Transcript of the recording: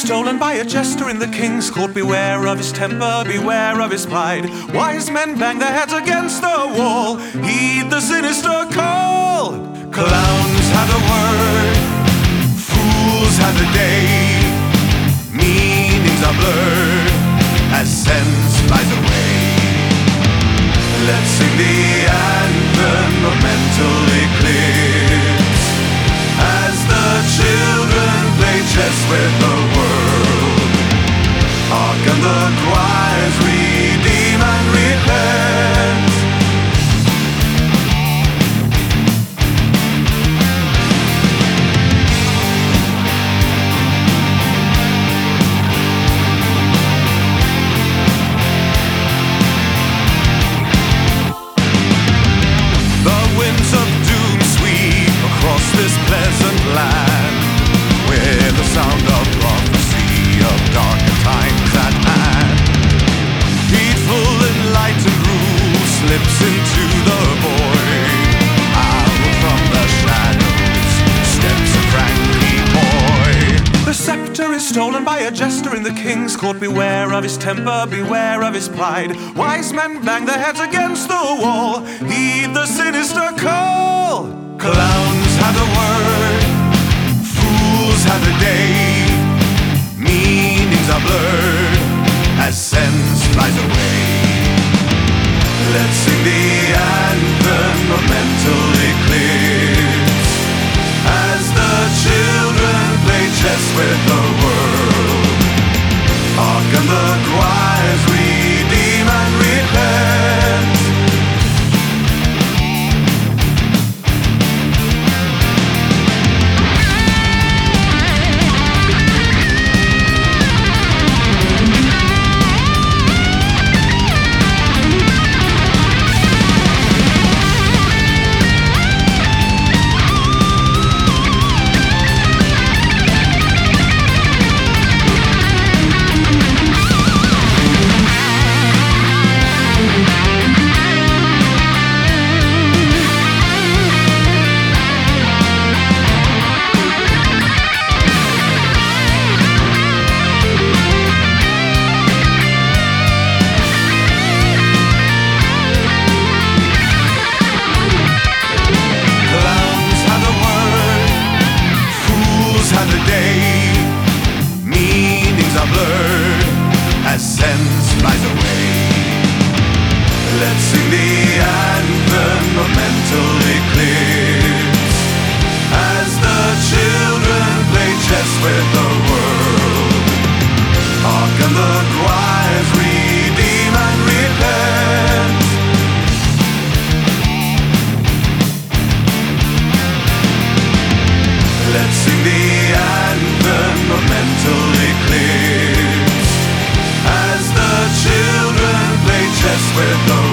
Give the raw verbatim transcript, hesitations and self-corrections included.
stolen by a jester in the king's court. Beware of his temper, beware of his pride. Wise men bang their heads against the wall. Heed the sinister call. Clowns have the word, fools have the day. Meanings are blurred as sense flies away. Let's sing the anthem of mental eclipse as the children play chess with the world. Hearken the choirs, redeem and repent. The winds of doom sweep across this pleasant land, with the sound of prophecy of darker times at hand. Heedful enlightened rule slips into the void. Out from the shadows steps a cranky boy. The scepter is stolen by a jester in the king's court. Beware of his temper, beware of his pride. Wise men bang their heads against the wall. Heed the sinister call. Clowns have the word, fools have the day. Meanings are blurred as sense flies away. Let's sing the anthem of mental eclipse as the children play chess with the world. Hearken the choirs, redeem and repent. Blurred as sense flies away. Let's sing the anthem of mental eclipse as the children play chess with the world. Hearken the choirs, redeem and repent. Let's sing the anthem of mental eclipse as the children play chess with the